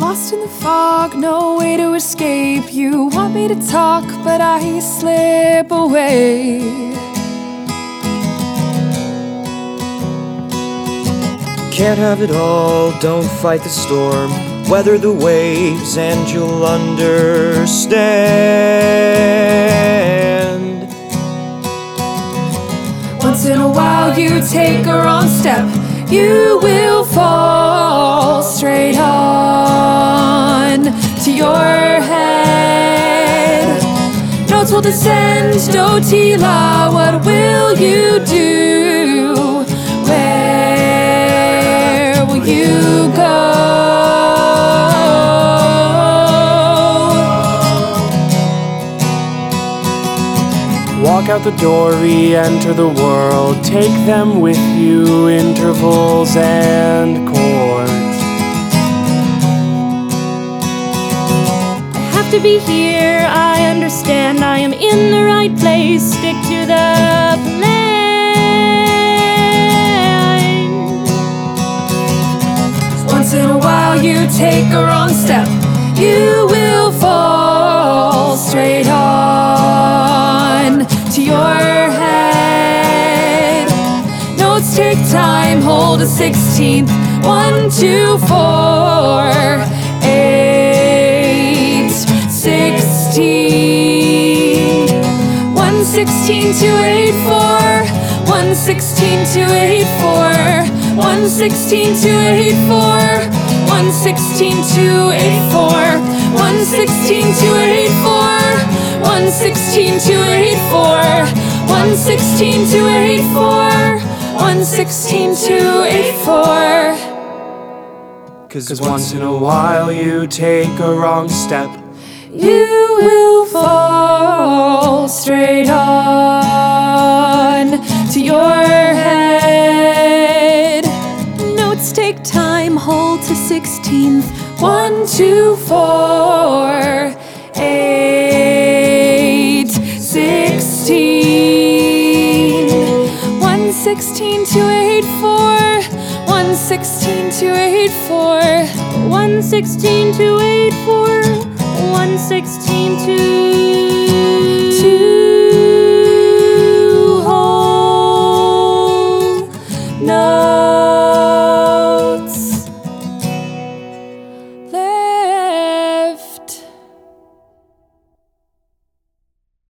lost in the fog, no way to escape. You want me to talk, but I slip away. Can't have it all, don't fight the storm. Weather the waves and you'll understand. Once in a while you take a wrong step, you will fall straight on to your head. Notes will descend, no tila, what will you do? Where will you go? Walk out the door, re-enter the world. Take them with you, intervals and chords. I have to be here, I understand. I am in the right place, stick to the plan. Once in a while you take a wrong step, you will fall straight on to your head. Notes take time, hold a 16th. 1, 2, 4, 8, 16. 1, 16, 2, 8, 4. 1, 16, 2, 8, 4. 1, 16, 2, 8, 4. 1, 16, 2, 8, 4. 1, 16, 2, 8, 4. 1, 16, 2, 8, 4. 1, 16, 2, 8, 4. 1, 16, 2, 8, 4. 'Cause once in a while you take a wrong step, you will fall straight on to your head. Notes take time, hold to 16th. 1, 2, 4, 8, 16. 1, 16, 2, 8, 4. 1, 16, 2, 8, 4. 1, 16, 2, 8, 4. 1, 16, 2,